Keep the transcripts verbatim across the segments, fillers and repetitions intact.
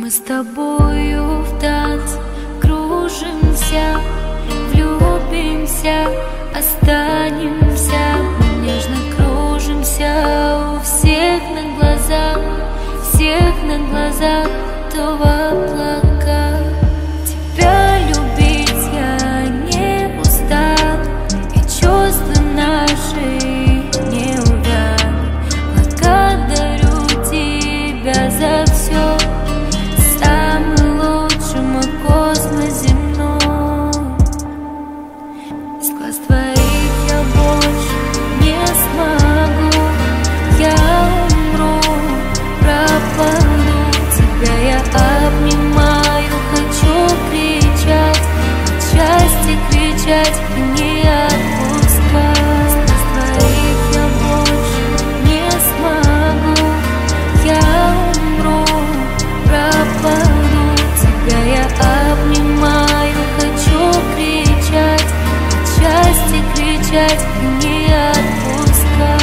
Мы с тобою в танце кружимся, влюбимся, останемся. Мы нежно кружимся у всех на глазах, всех на глазах, то в облаках. Тебя любить я не устану, и чувства наши не увянут. Благодарю тебя за все, самый лучший мой космос земной. Из глаз твоих я больше не смогу, я умру, пропаду. Тебя я обнимаю, хочу кричать, от счастья кричать и не отпускать. Из глаз твоих я больше не смогу, я умру, пропаду. Тебя я обнимаю, хочу кричать, от счастья кричать и не отпускать.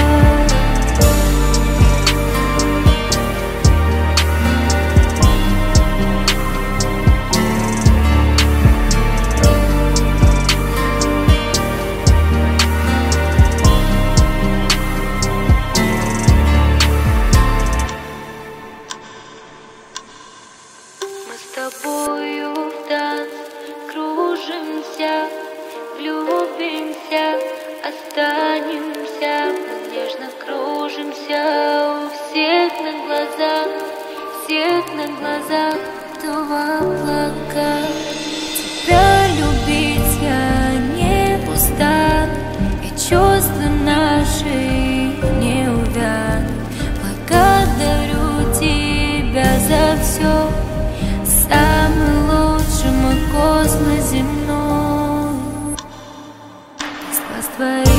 Мы с тобою в танце кружимся, влюбимся, останемся. Мы нежно кружимся у всех на глазах, всех на глазах, то в облаках. Тебя любить я не устану, и чувства наши не увянут. Благодарю тебя за все, самый лучший мой космос земной. Из глаз твоих